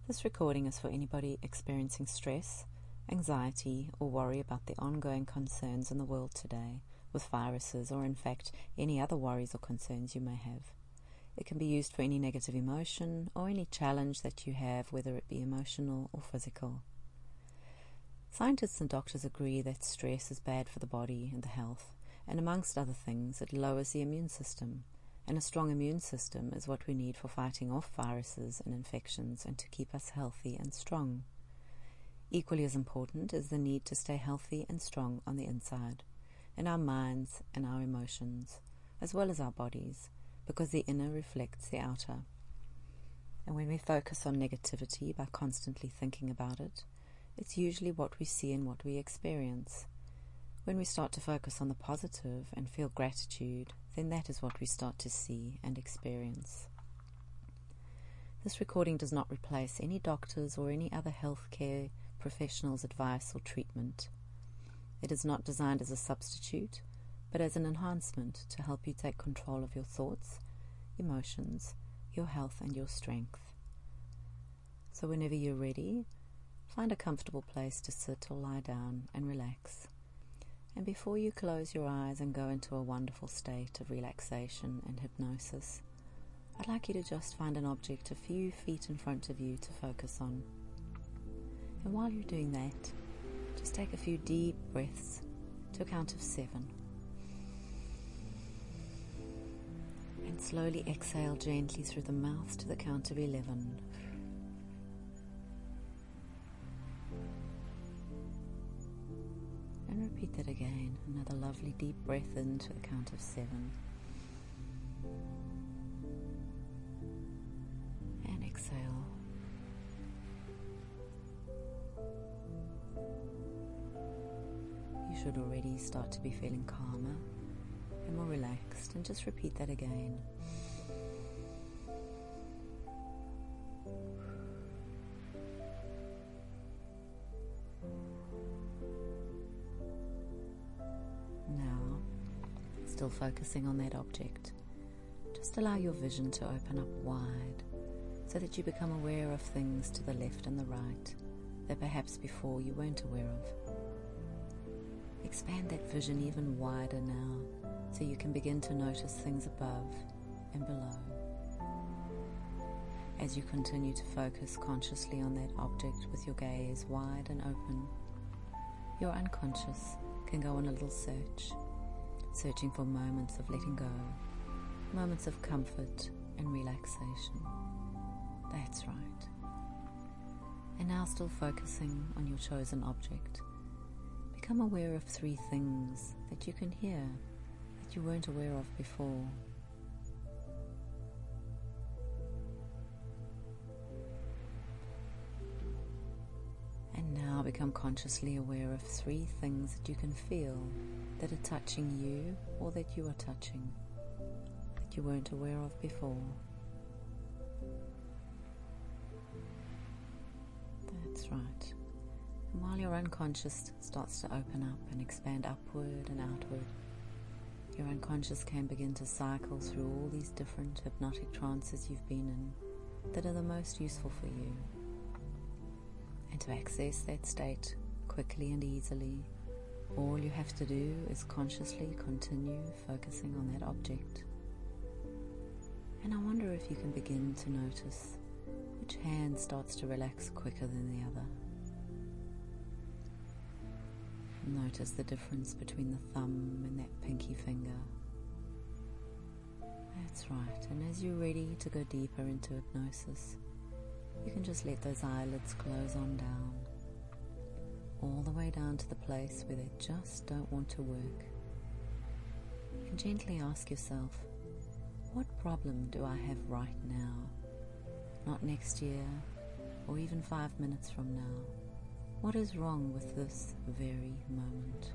This recording is for anybody experiencing stress, anxiety, or worry about the ongoing concerns in the world today with viruses, or in fact any other worries or concerns you may have. It can be used for any negative emotion or any challenge that you have, whether it be emotional or physical. Scientists and doctors agree that stress is bad for the body and the health, and amongst other things, it lowers the immune system. And a strong immune system is what we need for fighting off viruses and infections and to keep us healthy and strong. Equally as important is the need to stay healthy and strong on the inside, in our minds and our emotions, as well as our bodies, because the inner reflects the outer. And when we focus on negativity by constantly thinking about it, it's usually what we see and what we experience. When we start to focus on the positive and feel gratitude, then that is what we start to see and experience. This recording does not replace any doctor's or any other healthcare professional's advice or treatment. It is not designed as a substitute, but as an enhancement to help you take control of your thoughts, emotions, your health and your strength. So whenever you're ready, find a comfortable place to sit or lie down and relax. And before you close your eyes and go into a wonderful state of relaxation and hypnosis, I'd like you to just find an object a few feet in front of you to focus on. And while you're doing that, just take a few deep breaths to a count of 7. And slowly exhale gently through the mouth to the count of 11. And repeat that again. Another lovely deep breath in to the count of 7. And exhale. You should already start to be feeling calmer and more relaxed, and just repeat that again. Now, still focusing on that object, just allow your vision to open up wide so that you become aware of things to the left and the right that perhaps before you weren't aware of. Expand that vision even wider now so you can begin to notice things above and below. As you continue to focus consciously on that object with your gaze wide and open, your unconscious can go on a little search, searching for moments of letting go, moments of comfort and relaxation. That's right. And now, still focusing on your chosen object, become aware of 3 things that you can hear that you weren't aware of before. And now become consciously aware of 3 things that you can feel that are touching you or that you are touching that you weren't aware of before. That's right. And while your unconscious starts to open up and expand upward and outward, your unconscious can begin to cycle through all these different hypnotic trances you've been in that are the most useful for you. And to access that state quickly and easily, all you have to do is consciously continue focusing on that object. And I wonder if you can begin to notice which hand starts to relax quicker than the other. Notice the difference between the thumb and that pinky finger. That's right, and as you're ready to go deeper into hypnosis, you can just let those eyelids close on down, all the way down to the place where they just don't want to work. And gently ask yourself, what problem do I have right now? Not next year, or even 5 minutes from now. What is wrong with this very moment?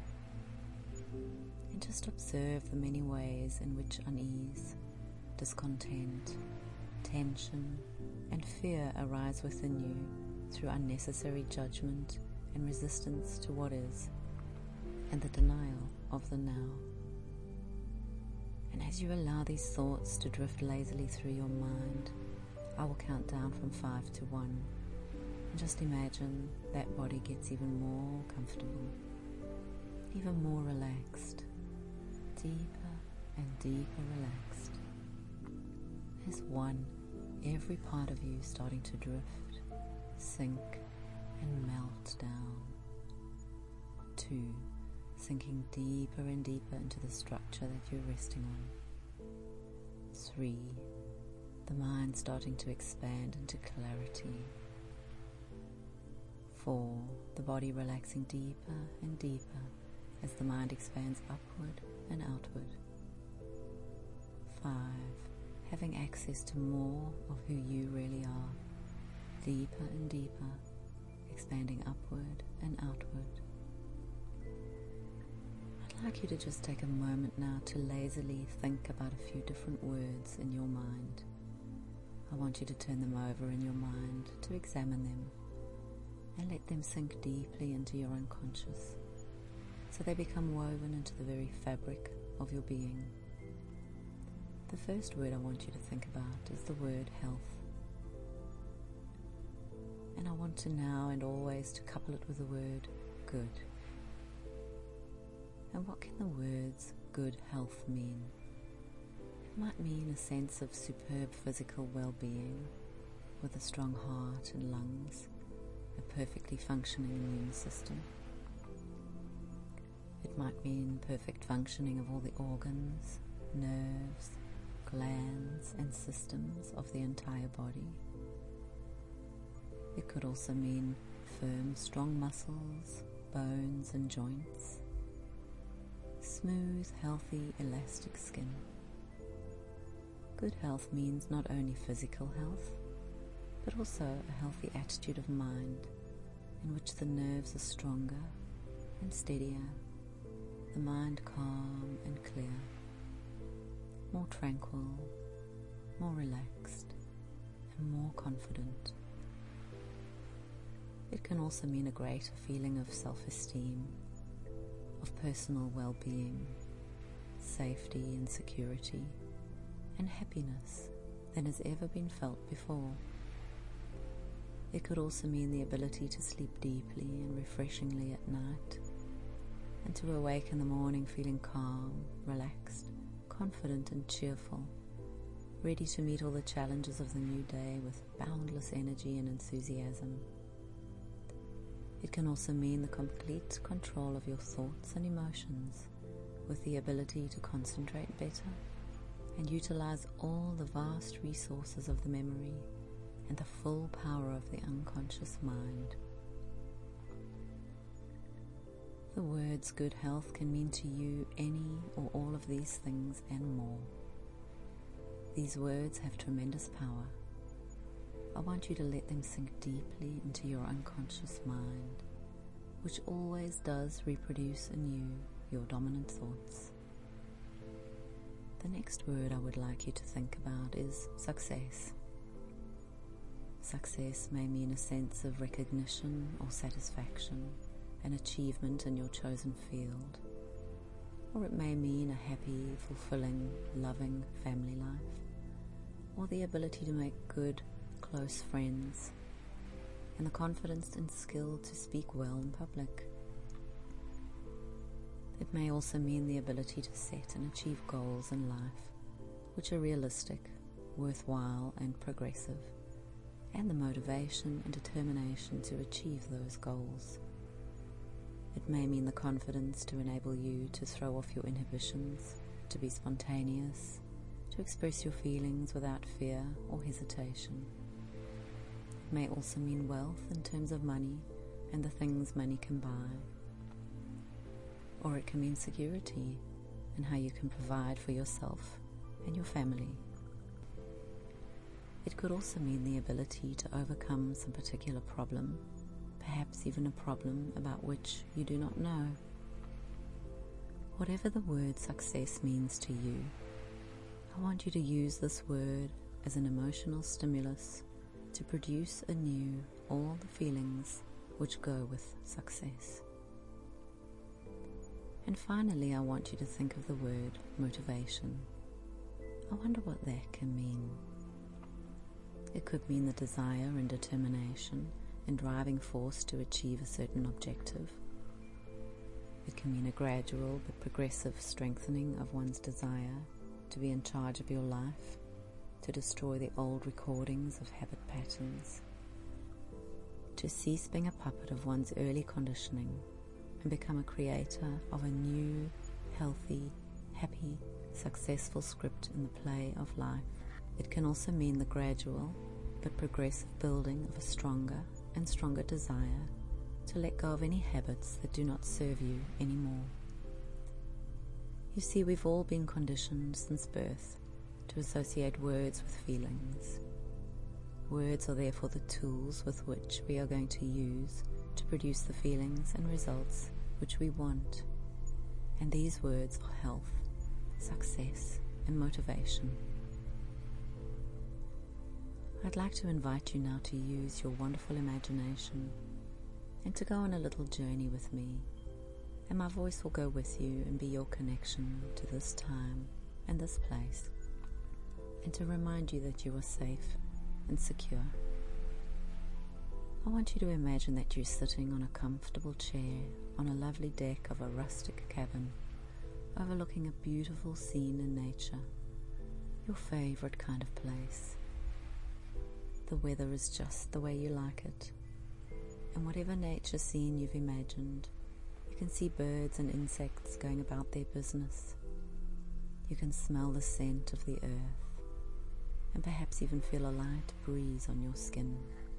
And just observe the many ways in which unease, discontent, tension, and fear arise within you through unnecessary judgment and resistance to what is, and the denial of the now. And as you allow these thoughts to drift lazily through your mind, I will count down from 5 to 1, and just imagine that body gets even more comfortable, even more relaxed, deeper and deeper relaxed. As 1, every part of you starting to drift, sink and melt down. 2, sinking deeper and deeper into the structure that you're resting on. 3, the mind starting to expand into clarity. 4, the body relaxing deeper and deeper as the mind expands upward and outward. 5, having access to more of who you really are, deeper and deeper, expanding upward and outward. I'd like you to just take a moment now to lazily think about a few different words in your mind. I want you to turn them over in your mind, to examine them, and let them sink deeply into your unconscious, so they become woven into the very fabric of your being. The first word I want you to think about is the word health. And I want to now and always to couple it with the word good. And what can the words good health mean? It might mean a sense of superb physical well-being, with a strong heart and lungs, a perfectly functioning immune system. It might mean perfect functioning of all the organs, nerves, glands and systems of the entire body. It could also mean firm, strong muscles, bones and joints, smooth, healthy, elastic skin. Good health means not only physical health, but also a healthy attitude of mind in which the nerves are stronger and steadier, the mind calm and clear, more tranquil, more relaxed, and more confident. It can also mean a greater feeling of self-esteem, of personal well-being, safety and security, and happiness than has ever been felt before. It could also mean the ability to sleep deeply and refreshingly at night, and to awake in the morning feeling calm, relaxed, confident and cheerful, ready to meet all the challenges of the new day with boundless energy and enthusiasm. It can also mean the complete control of your thoughts and emotions, with the ability to concentrate better and utilize all the vast resources of the memory and the full power of the unconscious mind. The words good health can mean to you any or all of these things and more. These words have tremendous power. I want you to let them sink deeply into your unconscious mind, which always does reproduce anew your dominant thoughts. The next word I would like you to think about is success. Success may mean a sense of recognition or satisfaction, an achievement in your chosen field, or it may mean a happy, fulfilling, loving family life, or the ability to make good, close friends, and the confidence and skill to speak well in public. It may also mean the ability to set and achieve goals in life which are realistic, worthwhile and progressive, and the motivation and determination to achieve those goals. It may mean the confidence to enable you to throw off your inhibitions, to be spontaneous, to express your feelings without fear or hesitation. It may also mean wealth in terms of money and the things money can buy. Or it can mean security and how you can provide for yourself and your family. It could also mean the ability to overcome some particular problem, perhaps even a problem about which you do not know. Whatever the word success means to you, I want you to use this word as an emotional stimulus to produce anew all the feelings which go with success. And finally, I want you to think of the word motivation. I wonder what that can mean. It could mean the desire and determination and driving force to achieve a certain objective. It can mean a gradual but progressive strengthening of one's desire to be in charge of your life, to destroy the old recordings of habit patterns, to cease being a puppet of one's early conditioning and become a creator of a new, healthy, happy, successful script in the play of life. It can also mean the gradual but progressive building of a stronger and stronger desire to let go of any habits that do not serve you anymore. You see, we've all been conditioned since birth to associate words with feelings. Words are therefore the tools with which we are going to use to produce the feelings and results which we want. And these words are health, success, and motivation. I'd like to invite you now to use your wonderful imagination and to go on a little journey with me, and my voice will go with you and be your connection to this time and this place, and to remind you that you are safe and secure. I want you to imagine that you're sitting on a comfortable chair on a lovely deck of a rustic cabin, overlooking a beautiful scene in nature, your favorite kind of place. The weather is just the way you like it, and whatever nature scene you've imagined, you can see birds and insects going about their business. You can smell the scent of the earth, and perhaps even feel a light breeze on your skin.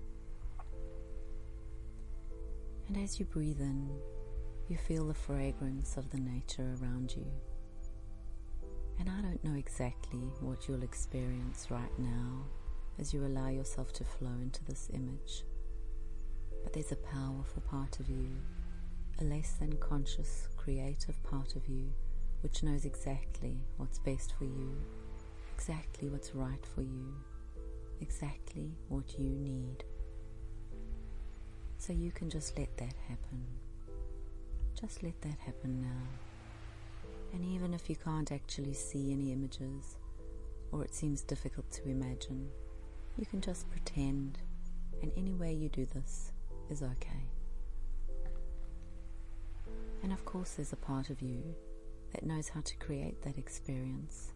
And as you breathe in, you feel the fragrance of the nature around you. And I don't know exactly what you'll experience right now as you allow yourself to flow into this image, but there's a powerful part of you, a less than conscious, creative part of you, which knows exactly what's best for you, exactly what's right for you, exactly what you need. So you can just let that happen. Just let that happen now. And even if you can't actually see any images, or it seems difficult to imagine, you can just pretend, and any way you do this is okay. And of course there's a part of you that knows how to create that experience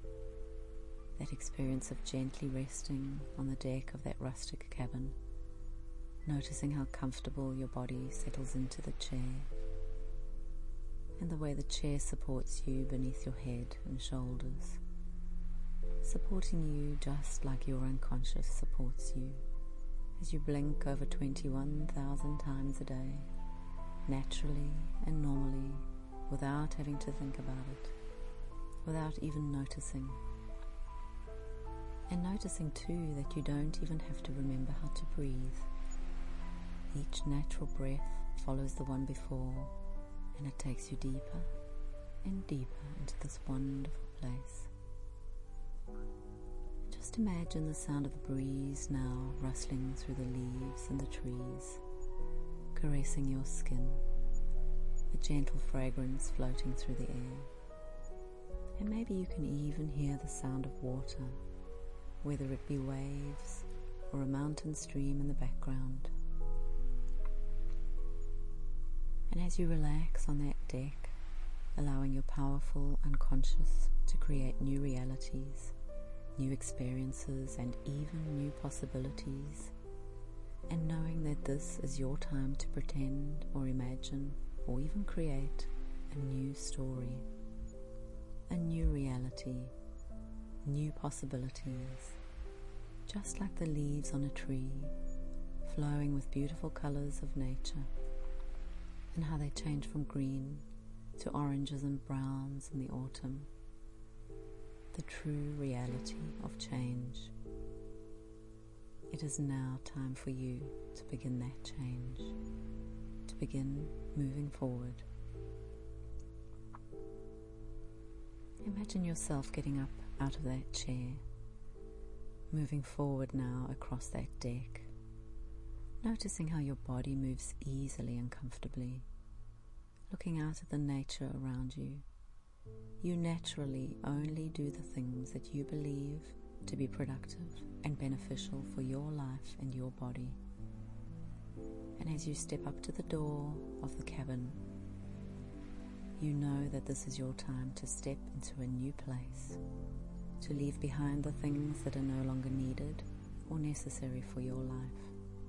of gently resting on the deck of that rustic cabin, noticing how comfortable your body settles into the chair, and the way the chair supports you beneath your head and shoulders, supporting you just like your unconscious supports you as you blink over 21,000 times a day, naturally and normally, without having to think about it, without even noticing. And noticing too that you don't even have to remember how to breathe. Each natural breath follows the one before, and it takes you deeper and deeper into this wonderful place. Just imagine the sound of the breeze now rustling through the leaves and the trees, caressing your skin, a gentle fragrance floating through the air. And maybe you can even hear the sound of water, whether it be waves or a mountain stream in the background. And as you relax on that deck, allowing your powerful unconscious to create new realities, new experiences, and even new possibilities, and knowing that this is your time to pretend or imagine or even create a new story, a new reality, new possibilities, just like the leaves on a tree, flowing with beautiful colors of nature, and how they change from green to oranges and browns in the autumn. The true reality of change. It is now time for you to begin that change, to begin moving forward. Imagine yourself getting up out of that chair, moving forward now across that deck, noticing how your body moves easily and comfortably, looking out at the nature around you. You naturally only do the things that you believe to be productive and beneficial for your life and your body. And as you step up to the door of the cabin, you know that this is your time to step into a new place, to leave behind the things that are no longer needed or necessary for your life.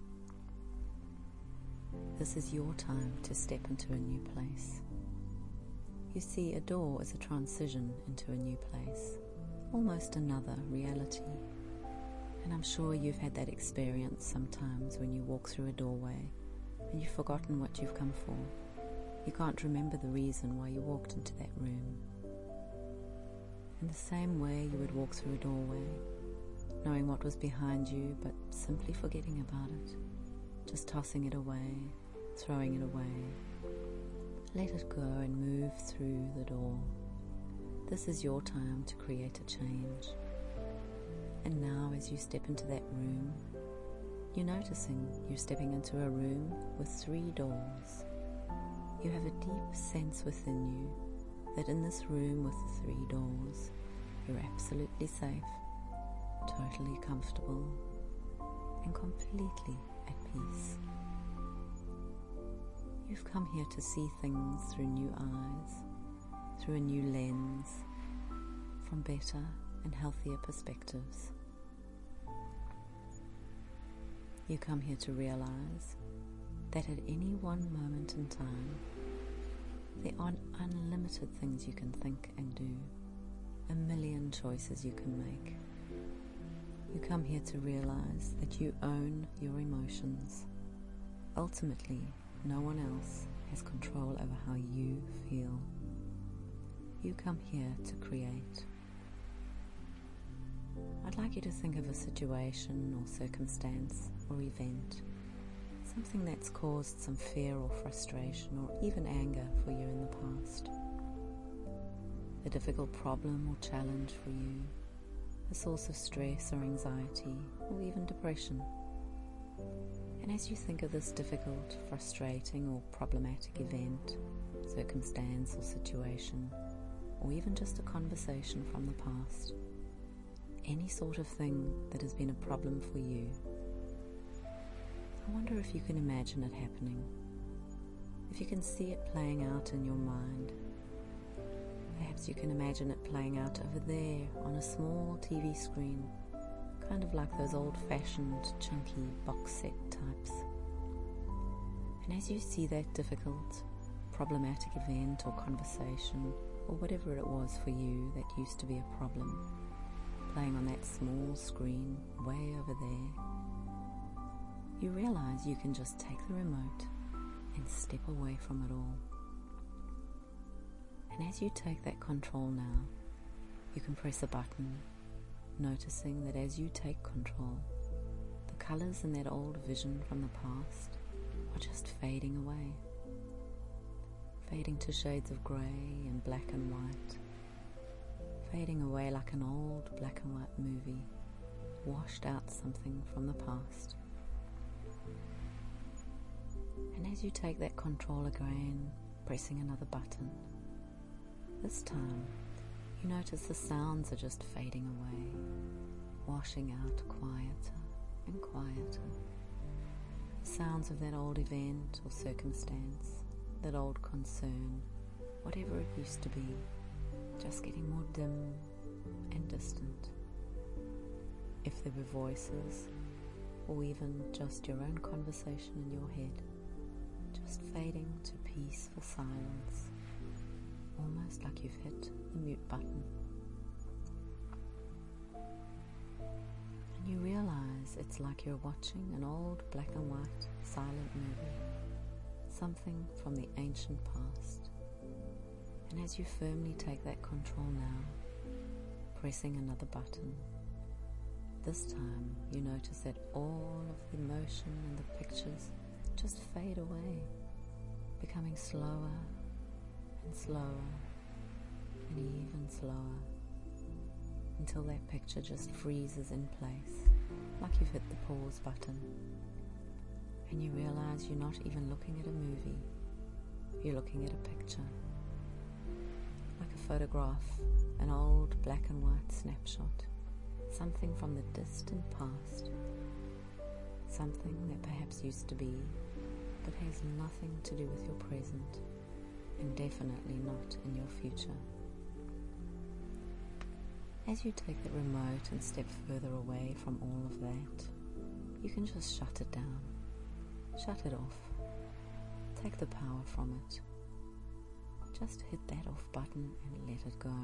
This is your time to step into a new place. You see, a door is a transition into a new place, almost another reality. And I'm sure you've had that experience sometimes when you walk through a doorway and you've forgotten what you've come for. You can't remember the reason why you walked into that room. In the same way you would walk through a doorway, knowing what was behind you, but simply forgetting about it, just tossing it away, throwing it away. Let it go and move through the door. This is your time to create a change. And now as you step into that room, you're noticing you're stepping into a room with 3 doors. You have a deep sense within you that in this room with the 3 doors, you're absolutely safe, totally comfortable, and completely at peace. You've come here to see things through new eyes, through a new lens, from better and healthier perspectives. You come here to realize that at any one moment in time, there are unlimited things you can think and do, a million choices you can make. You come here to realize that you own your emotions. Ultimately, no one else has control over how you feel. You come here to create. I'd like you to think of a situation or circumstance or event, something that's caused some fear or frustration or even anger for you in the past. A difficult problem or challenge for you, a source of stress or anxiety or even depression. And as you think of this difficult, frustrating or problematic event, circumstance or situation, or even just a conversation from the past, any sort of thing that has been a problem for you, I wonder if you can imagine it happening, if you can see it playing out in your mind. Perhaps you can imagine it playing out over there on a small TV screen, kind of like those old-fashioned, chunky box set types. And as you see that difficult, problematic event or conversation, or whatever it was for you that used to be a problem, playing on that small screen way over there, you realize you can just take the remote and step away from it all. And as you take that control now, you can press a button, noticing that as you take control, the colors in that old vision from the past are just fading away, fading to shades of grey and black and white, fading away like an old black and white movie, washed out something from the past. And as you take that control again, pressing another button, this time you notice the sounds are just fading away, washing out quieter and quieter. The sounds of that old event or circumstance, that old concern, whatever it used to be, just getting more dim and distant. If there were voices, or even just your own conversation in your head, just fading to peaceful silence, almost like you've hit the mute button. And you realize it's like you're watching an old black and white silent movie, something from the ancient past. And as you firmly take that control now, pressing another button, this time you notice that all of the emotion and the pictures just fade away, becoming slower and slower and even slower, until that picture just freezes in place, like you've hit the pause button. And you realize you're not even looking at a movie, you're looking at a picture, like a photograph, an old black and white snapshot, something from the distant past, something that perhaps used to be, but has nothing to do with your present, and definitely not in your future. As you take that remote and step further away from all of that, you can just shut it down, shut it off, take the power from it. Just hit that off button and let it go.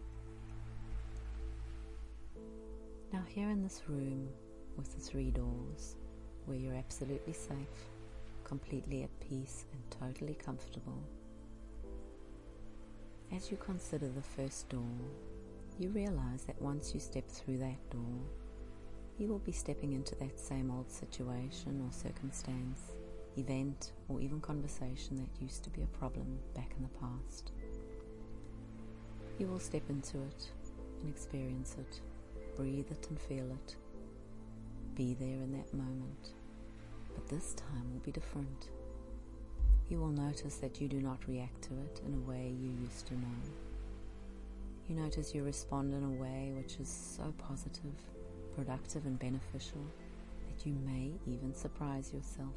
Now here in this room with the 3 doors, where you're absolutely safe, completely at peace and totally comfortable, as you consider the first door, you realize that once you step through that door, you will be stepping into that same old situation or circumstance, event, or even conversation that used to be a problem back in the past. You will step into it and experience it, breathe it and feel it, be there in that moment. But this time will be different. You will notice that you do not react to it in a way you used to know. You notice you respond in a way which is so positive, productive and beneficial that you may even surprise yourself.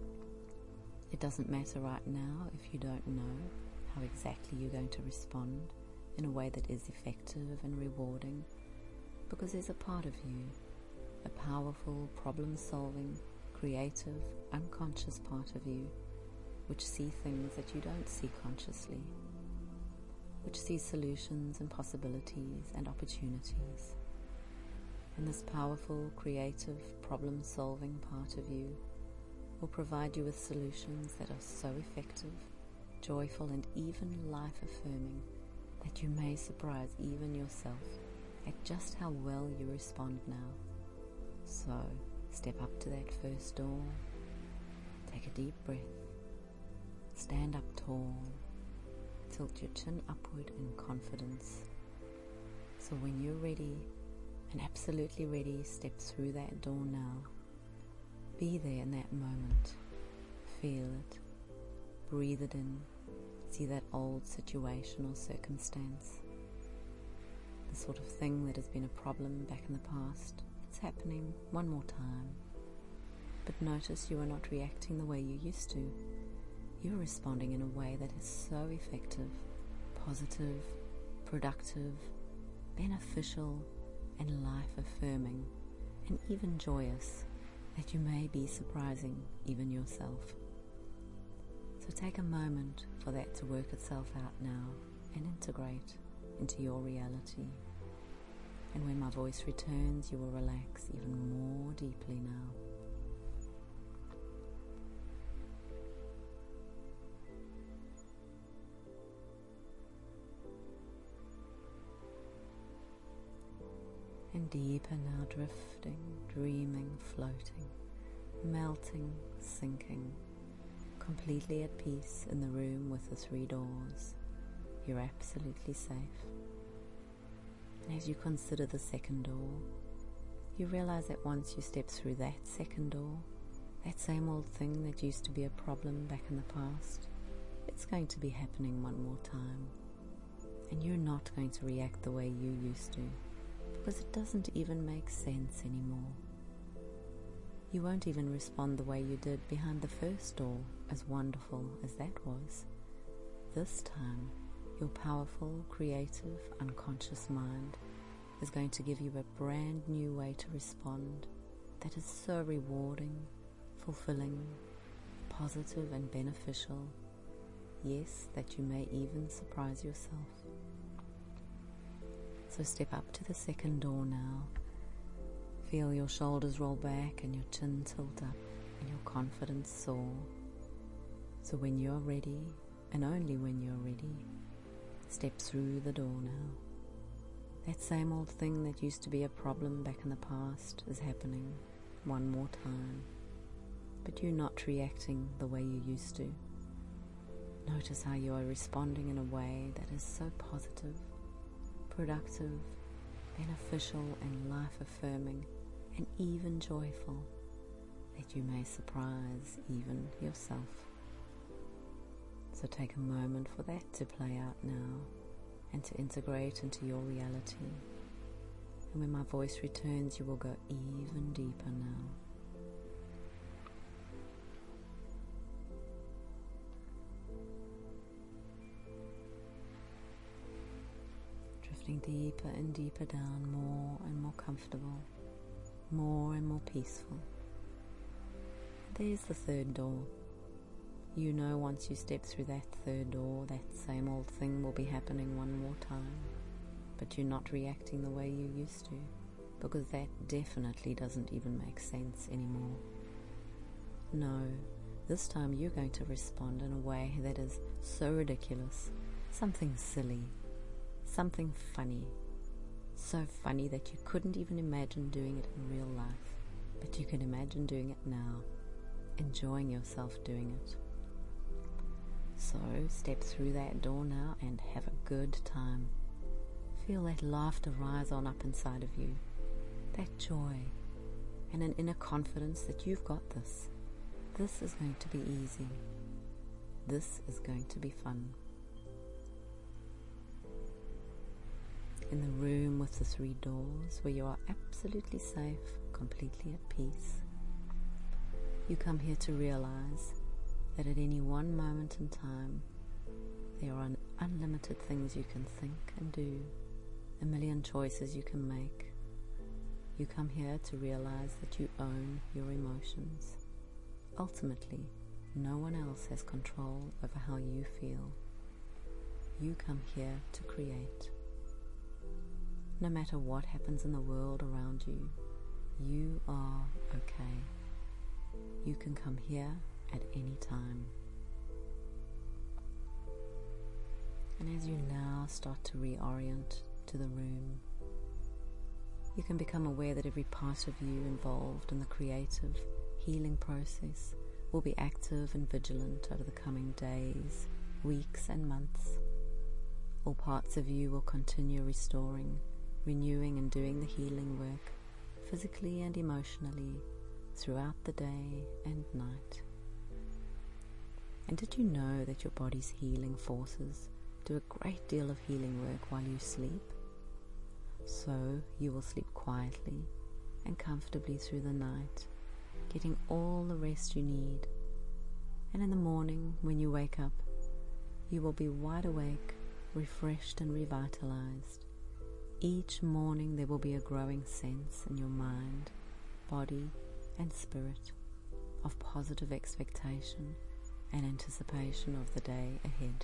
It doesn't matter right now if you don't know how exactly you're going to respond in a way that is effective and rewarding, because there's a part of you, a powerful, problem-solving, creative, unconscious part of you, which see things that you don't see consciously, which sees solutions and possibilities and opportunities. And this powerful, creative, problem-solving part of you will provide you with solutions that are so effective, joyful, and even life-affirming that you may surprise even yourself at just how well you respond now. So, step up to that first door, take a deep breath, stand up tall, tilt your chin upward in confidence. So when you're ready, and absolutely ready, step through that door now. Be there in that moment. Feel it. Breathe it in. See that old situation or circumstance. The sort of thing that has been a problem back in the past. It's happening one more time. But notice you are not reacting the way you used to. You're responding in a way that is so effective, positive, productive, beneficial, and life-affirming, and even joyous, that you may be surprising even yourself. So take a moment for that to work itself out now and integrate into your reality. And when my voice returns, you will relax even more deeply now. And deeper now, drifting, dreaming, floating, melting, sinking, completely at peace in the room with the 3 doors. You're absolutely safe. And as you consider the second door, you realize that once you step through that second door, that same old thing that used to be a problem back in the past, it's going to be happening one more time. And you're not going to react the way you used to, because it doesn't even make sense anymore. You won't even respond the way you did behind the first door, as wonderful as that was. This time, your powerful, creative, unconscious mind is going to give you a brand new way to respond that is so rewarding, fulfilling, positive and beneficial. Yes, that you may even surprise yourself. So step up to the second door now. Feel your shoulders roll back and your chin tilt up and your confidence soar. So when you're ready, and only when you're ready, step through the door now. That same old thing that used to be a problem back in the past is happening one more time, but you're not reacting the way you used to. Notice how you are responding in a way that is so positive, productive, beneficial and life-affirming and even joyful that you may surprise even yourself. So take a moment for that to play out now and to integrate into your reality. And when my voice returns, you will go even deeper now. Drifting deeper and deeper down, more and more comfortable, more and more peaceful. There's the third door. You know once you step through that third door, that same old thing will be happening one more time. But you're not reacting the way you used to, because that definitely doesn't even make sense anymore. No, this time you're going to respond in a way that is so ridiculous, something silly, something funny, so funny that you couldn't even imagine doing it in real life, but you can imagine doing it now, enjoying yourself doing it. So step through that door now and have a good time. Feel that laughter rise on up inside of you, that joy, and an inner confidence that you've got this. This is going to be easy. This is going to be fun. In the room with the 3 doors, where you are absolutely safe, completely at peace, you come here to realize that at any one moment in time, there are unlimited things you can think and do, a million choices you can make. You come here to realize that you own your emotions. Ultimately, no one else has control over how you feel. You come here to create. No matter what happens in the world around you, you are okay. You can come here at any time. And as you now start to reorient to the room, you can become aware that every part of you involved in the creative healing process will be active and vigilant over the coming days, weeks and months. All parts of you will continue restoring, renewing and doing the healing work, physically and emotionally, throughout the day and night. And did you know that your body's healing forces do a great deal of healing work while you sleep? So you will sleep quietly and comfortably through the night, getting all the rest you need. And in the morning, when you wake up, you will be wide awake, refreshed and revitalized. Each morning there will be a growing sense in your mind, body and spirit of positive expectation and anticipation of the day ahead.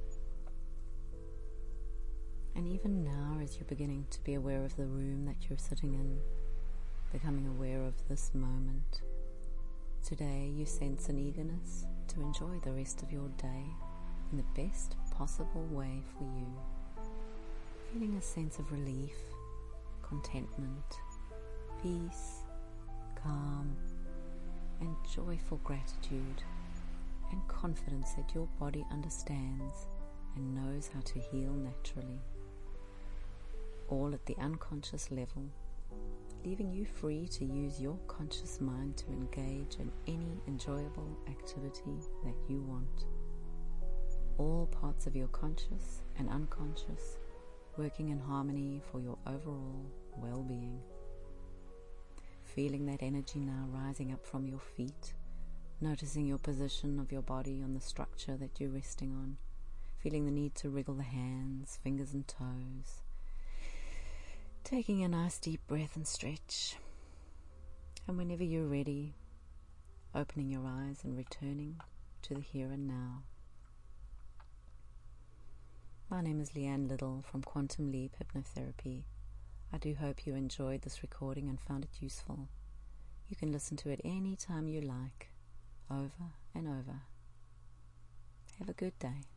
And even now, as you're beginning to be aware of the room that you're sitting in, becoming aware of this moment, today you sense an eagerness to enjoy the rest of your day in the best possible way for you, feeling a sense of relief, contentment, peace, calm, and joyful gratitude, and confidence that your body understands and knows how to heal naturally, all at the unconscious level, leaving you free to use your conscious mind to engage in any enjoyable activity that you want. All parts of your conscious and unconscious working in harmony for your overall well-being. Feeling that energy now rising up from your feet, noticing your position of your body on the structure that you're resting on, feeling the need to wriggle the hands, fingers and toes, taking a nice deep breath and stretch. And whenever you're ready, opening your eyes and returning to the here and now. My name is Leanne Little from Quantum Leap Hypnotherapy. I do hope you enjoyed this recording and found it useful. You can listen to it any time you like, over and over. Have a good day.